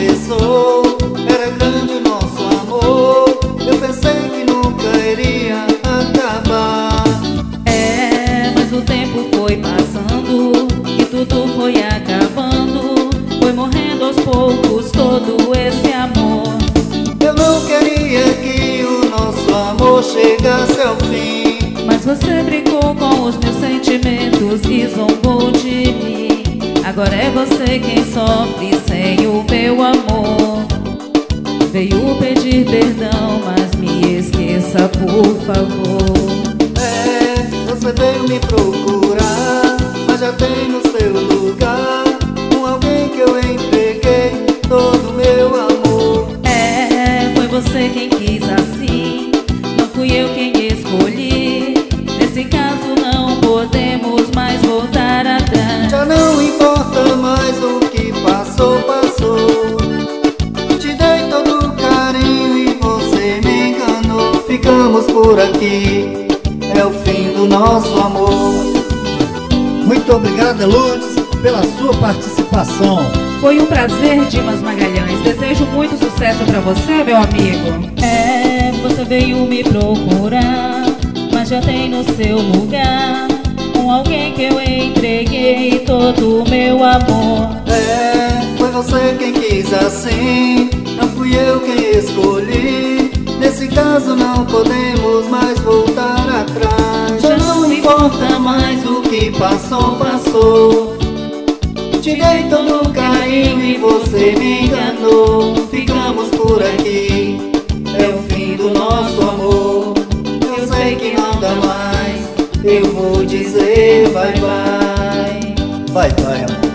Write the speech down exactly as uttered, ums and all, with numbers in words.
começou, era grande o nosso amor. Eu pensei que nunca iria acabar. É, mas o tempo foi passando e tudo foi acabando. Foi morrendo aos poucos todo esse amor. Eu não queria que o nosso amor chegasse ao fim, mas você brincou com os meus sentimentos e zombou de mim. Agora é você quem sofre sem o meu amor. Veio pedir perdão, mas me esqueça, por favor. É, você veio me procurar, mas já tem no seu lugar com alguém que eu entreguei todo o meu amor. É, foi você quem quis assim, não fui eu quem escolhi. Nesse caso não podemos mais voltar atrás. Já não importa mais o que passou, passou. Te dei todo o carinho e você me enganou. Ficamos por aqui, é o fim do nosso amor. Muito obrigada, Lourdes, pela sua participação. Foi um prazer, Dimas Magalhães. Desejo muito sucesso pra você, meu amigo. É, você veio me procurar, mas já tem no seu lugar com alguém que eu entreguei todo o meu amor. É, foi você quem quis assim, não fui eu quem escolhi. Nesse caso não podemos mais voltar atrás. Já não importa mais o que passou, passou. Te dei todo o carinho e você me enganou. Ficamos por aqui, é o fim do nosso amor. Eu sei que não dá mais, eu vou dizer bye bye. Bye bye, amor.